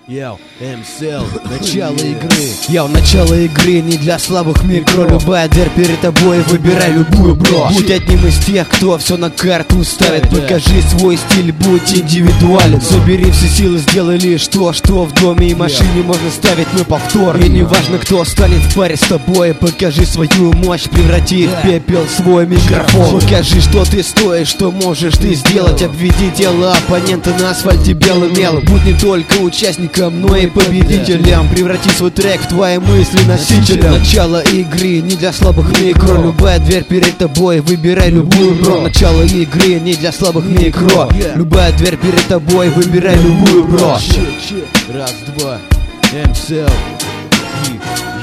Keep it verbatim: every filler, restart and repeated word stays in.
Йоу, эм си эл, начало игры. Йоу, начало игры не для слабых микро. Любая дверь перед тобой, выбирай любую, бро. Будь одним из тех, кто все на карту ставит. Покажи свой стиль, будь индивидуален. Собери все силы, сделай лишь то, что в доме и машине можно ставить, но повтор. И не важно, кто станет в паре с тобой. Покажи свою мощь, преврати в пепел свой микрофон. Покажи, что ты стоишь, что можешь ты сделать. Обведи тело оппонента на асфальте белым мелом. Будь не только участником, но и победителем. Преврати свой трек в твои мысли носителем. Начало игры не для слабых микро. Любая дверь перед тобой, выбирай любую, бро. Начало игры не для слабых микро. Любая дверь перед тобой, выбирай любую, бро. Раз, два, эм си эл.